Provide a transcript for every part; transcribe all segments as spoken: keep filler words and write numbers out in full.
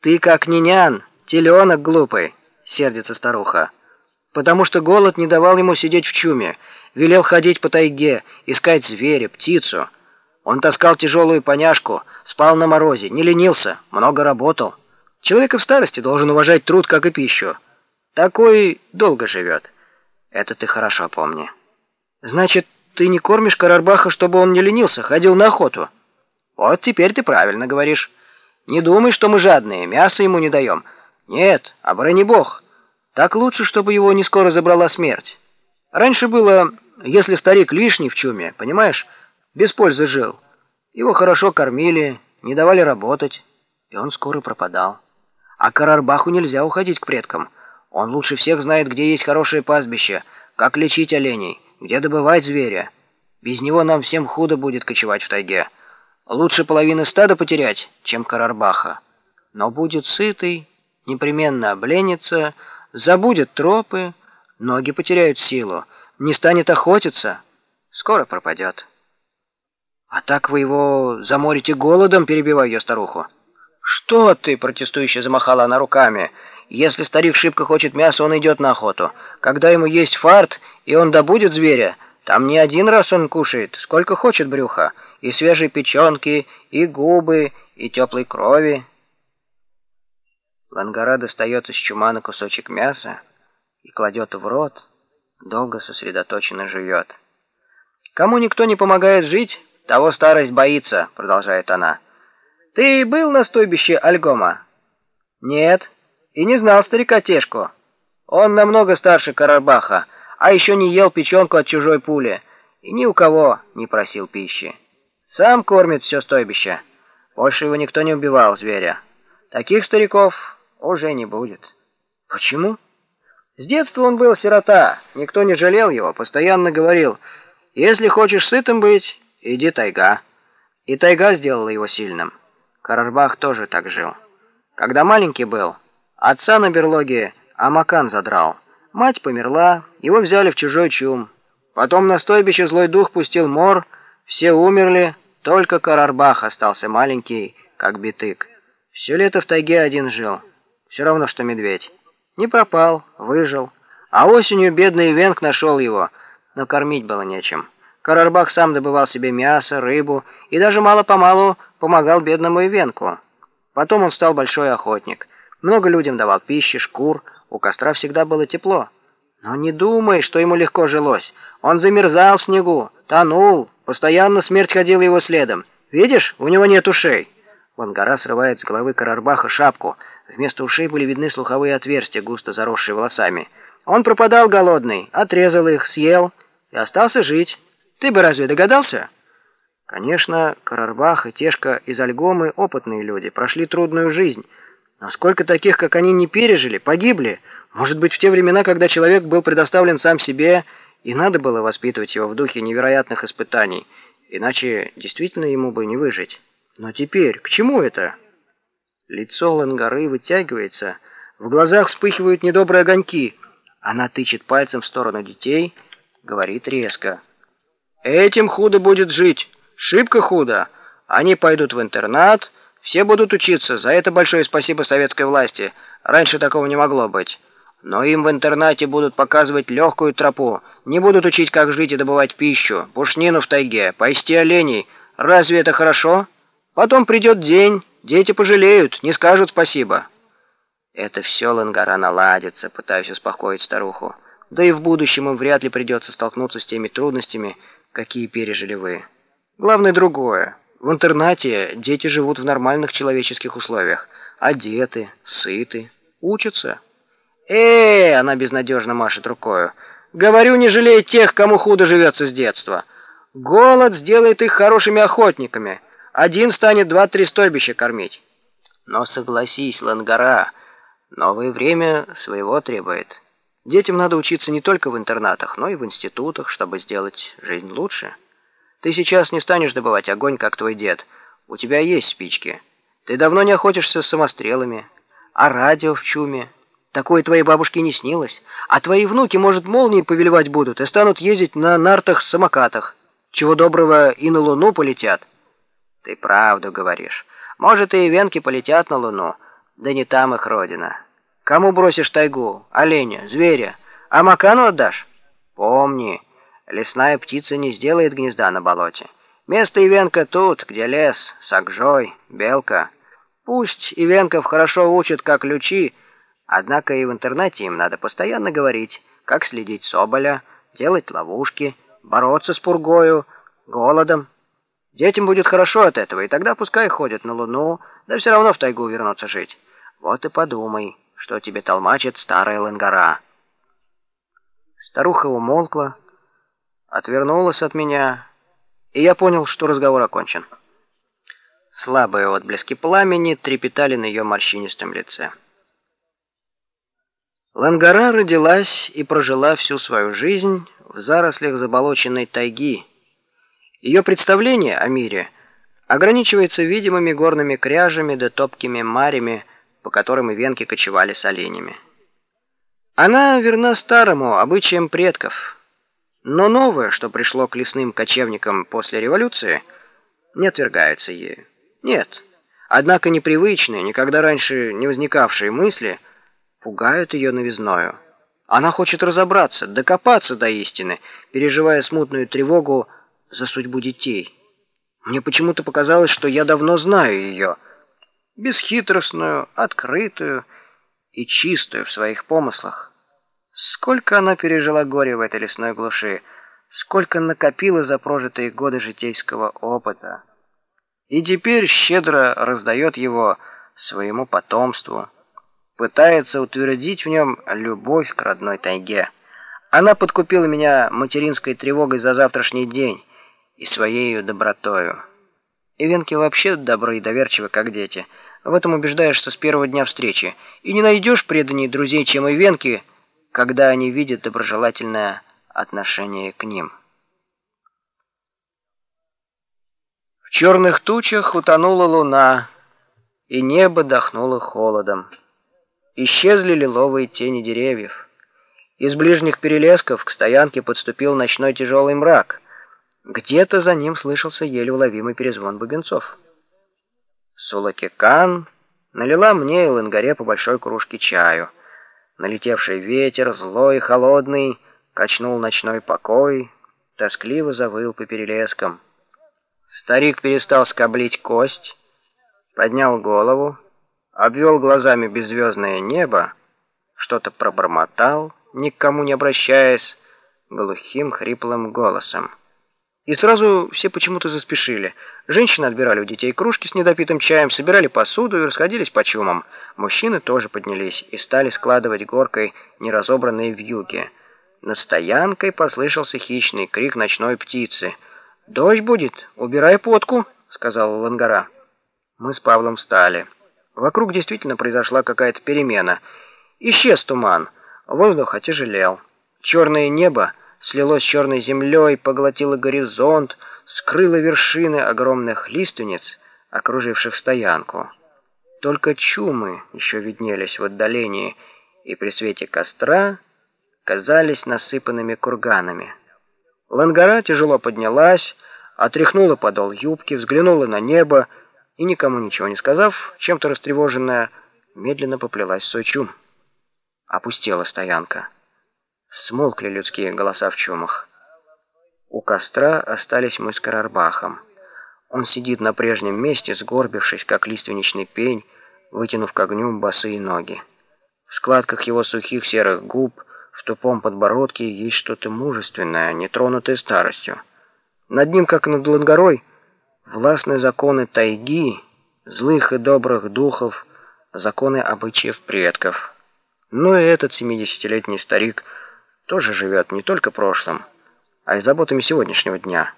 Ты как ненян, теленок глупый, сердится старуха. Потому что голод не давал ему сидеть в чуме, велел ходить по тайге, искать зверя, птицу. Он таскал тяжелую поняшку, спал на морозе, не ленился, много работал. Человек и в старости должен уважать труд, как и пищу. Такой долго живет. Это ты хорошо помни. Значит, ты не кормишь Карарбаха, чтобы он не ленился, ходил на охоту? Вот теперь ты правильно говоришь. Не думай, что мы жадные, мясо ему не даем. Нет, оборони бог. Так лучше, чтобы его не скоро забрала смерть. Раньше было, если старик лишний в чуме, понимаешь, без пользы жил. Его хорошо кормили, не давали работать, и он скоро пропадал. А Карарбаху нельзя уходить к предкам. Он лучше всех знает, где есть хорошее пастбище, как лечить оленей, где добывать зверя. Без него нам всем худо будет кочевать в тайге. Лучше половины стада потерять, чем Карарбаха. Но будет сытый, непременно обленится, забудет тропы, ноги потеряют силу, не станет охотиться, скоро пропадет. А так вы его заморите голодом, перебиваю я старуху. Что ты, протестующе замахала она руками. Если старик шибко хочет мяса, он идет на охоту. Когда ему есть фарт, и он добудет зверя, там не один раз он кушает, сколько хочет брюха, и свежей печенки, и губы, и теплой крови. Лангара достает из чумана кусочек мяса и кладет в рот, долго сосредоточенно жует. «Кому никто не помогает жить, того старость боится», — продолжает она. «Ты был на стойбище Альгома?» «Нет, и не знал старика Тешку. Он намного старше Карарбаха, а еще не ел печенку от чужой пули и ни у кого не просил пищи. Сам кормит все стойбище. Больше его никто не убивал, зверя. Таких стариков уже не будет». «Почему?» «С детства он был сирота, никто не жалел его, постоянно говорил: если хочешь сытым быть, иди тайга». И тайга сделала его сильным. Карарбах тоже так жил. Когда маленький был, отца на берлоге Амакан задрал. Мать померла, его взяли в чужой чум. Потом на стойбище злой дух пустил мор, все умерли, только Карарбах остался маленький, как битык. Все лето в тайге один жил, все равно, что медведь. Не пропал, выжил. А осенью бедный Венг нашел его, но кормить было нечем. Карарбах сам добывал себе мясо, рыбу и даже мало-помалу помогал бедному Ивенку. Потом он стал большой охотник. Много людям давал пищи, шкур, у костра всегда было тепло. Но не думай, что ему легко жилось. Он замерзал в снегу, тонул, постоянно смерть ходила его следом. Видишь, у него нет ушей. Лангара срывает с головы Карарбаха шапку. Вместо ушей были видны слуховые отверстия, густо заросшие волосами. Он пропадал голодный, отрезал их, съел и остался жить. Ты бы разве догадался? Конечно, Карарбах и Тешка из Альгомы опытные люди, прошли трудную жизнь. Но сколько таких, как они, не пережили, погибли? Может быть, в те времена, когда человек был предоставлен сам себе, и надо было воспитывать его в духе невероятных испытаний, иначе действительно ему бы не выжить. Но теперь к чему это? Лицо Лангары вытягивается, в глазах вспыхивают недобрые огоньки. Она тычет пальцем в сторону детей, говорит резко: «Этим худо будет жить, шибко худо. Они пойдут в интернат, все будут учиться, за это большое спасибо советской власти. Раньше такого не могло быть. Но им в интернате будут показывать легкую тропу, не будут учить, как жить и добывать пищу, пушнину в тайге, пасти оленей. Разве это хорошо? Потом придет день, дети пожалеют, не скажут спасибо». Это все Лангара наладится, пытаюсь успокоить старуху. Да и в будущем им вряд ли придется столкнуться с теми трудностями, какие пережили вы. Главное другое. В интернате дети живут в нормальных человеческих условиях. Одеты, сыты, учатся. «Э, она безнадежно машет рукою. Говорю, не жалей тех, кому худо живется с детства. Голод сделает их хорошими охотниками. Один станет два-три стойбища кормить». Но согласись, Лангара, новое время своего требует. Детям надо учиться не только в интернатах, но и в институтах, чтобы сделать жизнь лучше. Ты сейчас не станешь добывать огонь, как твой дед. У тебя есть спички. Ты давно не охотишься с самострелами. А радио в чуме? Такое твоей бабушке не снилось. А твои внуки, может, молнии повелевать будут и станут ездить на нартах-самокатах. Чего доброго и на Луну полетят. Ты правду говоришь. Может, и венки полетят на Луну. Да не там их родина. Кому бросишь тайгу? Оленя, зверя? А Макану отдашь? Помни, лесная птица не сделает гнезда на болоте. Место Ивенка тут, где лес, сакжой, белка. Пусть Ивенков хорошо учат, как ключи, однако и в интернете им надо постоянно говорить, как следить соболя, делать ловушки, бороться с пургою, голодом. Детям будет хорошо от этого, и тогда пускай ходят на Луну, да все равно в тайгу вернутся жить. Вот и подумай, что тебе толмачит старая Лангара. Старуха умолкла, отвернулась от меня, и я понял, что разговор окончен. Слабые отблески пламени трепетали на ее морщинистом лице. Лангара родилась и прожила всю свою жизнь в зарослях заболоченной тайги. Ее представление о мире ограничивается видимыми горными кряжами да топкими марями, по которым ивенки кочевали с оленями. Она верна старому обычаям предков, но новое, что пришло к лесным кочевникам после революции, не отвергается ею. Нет, однако непривычные, никогда раньше не возникавшие мысли пугают ее новизною. Она хочет разобраться, докопаться до истины, переживая смутную тревогу за судьбу детей. Мне почему-то показалось, что я давно знаю ее, бесхитростную, открытую и чистую в своих помыслах. Сколько она пережила горя в этой лесной глуши, сколько накопила за прожитые годы житейского опыта. И теперь щедро раздает его своему потомству, пытается утвердить в нем любовь к родной тайге. Она подкупила меня материнской тревогой за завтрашний день и своею добротою. Ивенки вообще добры и доверчивы, как дети. В этом убеждаешься с первого дня встречи. И не найдешь преданней друзей, чем ивенки, когда они видят доброжелательное отношение к ним. В черных тучах утонула луна, и небо дохнуло холодом. Исчезли лиловые тени деревьев. Из ближних перелесков к стоянке подступил ночной тяжелый мрак. Где-то за ним слышался еле уловимый перезвон бубенцов. Сулакекан налила мне и Лангаре по большой кружке чаю. Налетевший ветер, злой и холодный, качнул ночной покой, тоскливо завыл по перелескам. Старик перестал скоблить кость, поднял голову, обвел глазами беззвездное небо, что-то пробормотал, ни к кому не обращаясь, глухим хриплым голосом. И сразу все почему-то заспешили. Женщины отбирали у детей кружки с недопитым чаем, собирали посуду и расходились по чумам. Мужчины тоже поднялись и стали складывать горкой неразобранные вьюги. Над стоянкой послышался хищный крик ночной птицы. «Дождь будет, убирай подку», — сказала Лангара. Мы с Павлом встали. Вокруг действительно произошла какая-то перемена. Исчез туман, воздух отяжелел. Черное небо слилось с черной землей, поглотило горизонт, скрыло вершины огромных лиственниц, окруживших стоянку. Только чумы еще виднелись в отдалении, и при свете костра казались насыпанными курганами. Лангара тяжело поднялась, отряхнула подол юбки, взглянула на небо и, никому ничего не сказав, чем-то растревоженная, медленно поплелась в свой чум. Опустела стоянка. Смолкли людские голоса в чумах. У костра остались мы с Карарбахом. Он сидит на прежнем месте, сгорбившись, как лиственничный пень, вытянув к огню босые ноги. В складках его сухих серых губ, в тупом подбородке есть что-то мужественное, нетронутое старостью. Над ним, как над Лангарой, властны законы тайги, злых и добрых духов, законы обычаев предков. Но и этот семидесятилетний старик тоже живет не только прошлым, а и заботами сегодняшнего дня.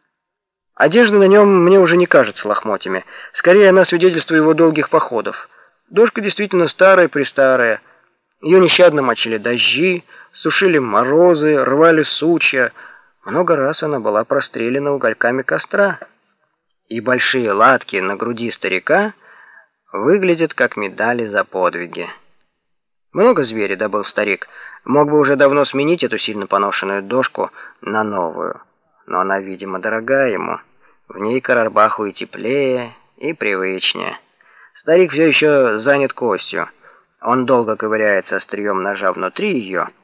Одежда на нем мне уже не кажется лохмотьями, скорее она свидетельство его долгих походов. Дошка действительно старая-престарая, ее нещадно мочили дожди, сушили морозы, рвали сучья. Много раз она была прострелена угольками костра, и большие латки на груди старика выглядят как медали за подвиги. Много зверя добыл старик, мог бы уже давно сменить эту сильно поношенную дошку на новую, но она, видимо, дорога ему. В ней Карарбаху и теплее, и привычнее. Старик все еще занят костью. Он долго ковыряется острием ножа внутри ее,